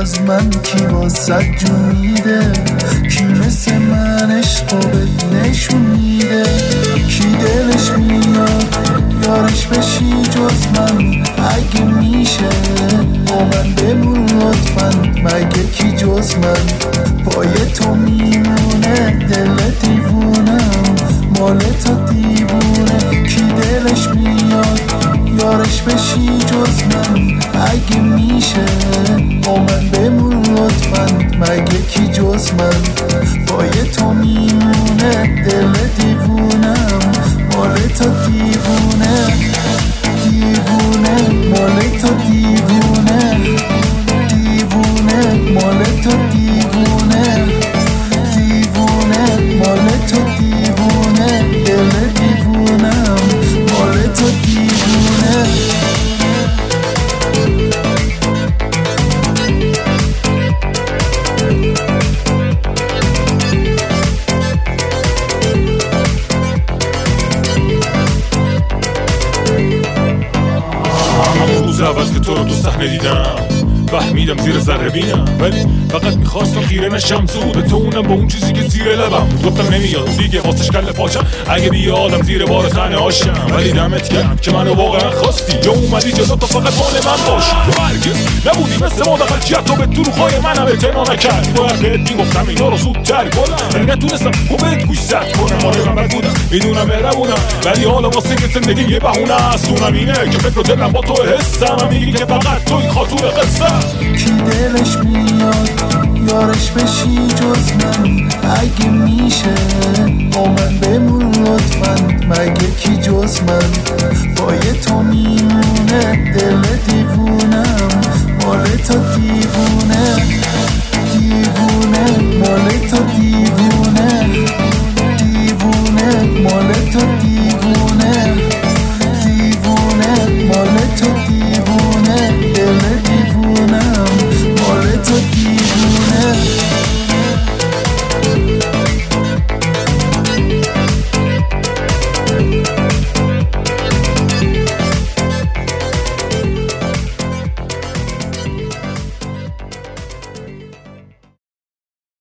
از من کی واسه جو میده، کی مثل من عشقو بهت نشون میده، کی دلش میاد یارش بشی جز من، اگه میشه با من بمون لطفاً، مگه کی جز من پای تو میمونه، دل دیوونم مال تو دیوونه، کی دلش میاد یارش بشی جز من، اگه میشه با من بمون لطفاً، مگه کی جز من پای تو میمونه، دل دیوونم مال تو دیوونه، دیوونه مال تو دیوونه، دیوونه مال تو دیوونه، دیوونه مال تو دیوونه، دل دیوونم مال تو دیوونه. همون روز اول که تو رو تو صحنه دیدم فهمیدم زیر ذره بینم، ولی فقط میخواستم خیره نشم زود تو، اونم با اون چیزی که زیر لبم گفتم نمیاد دیگه واسش کله پاشم، اگه بیادم زیر بار خنه هاشم، ولی دمت گرم که منو واقعا خواستی، جا اومدی جلو تا فقط مال من باشی، تو هرگز نبودی مثل ما دقل جیت تو به دروغای منم اعتنا نکردی، باید بهت میگفتم اینا رو زودتر کنم، نتونستم بهت گوش زد کنم، آره من بد بودم میدونم مهربونم، ولی حالا واسه که زندگی یه بهونه است، اونم اینه که فکر و دلم با تو حسم، میگی که فقط توی خاطور قصه، کی دلش میاد یارش بشی جز من، اگه میشه با من بمون لطفاً، مگه کی جز من پای تو میمونه، دل دیوونم مال تو دیوونه، دیوونه مال تو دیوونه.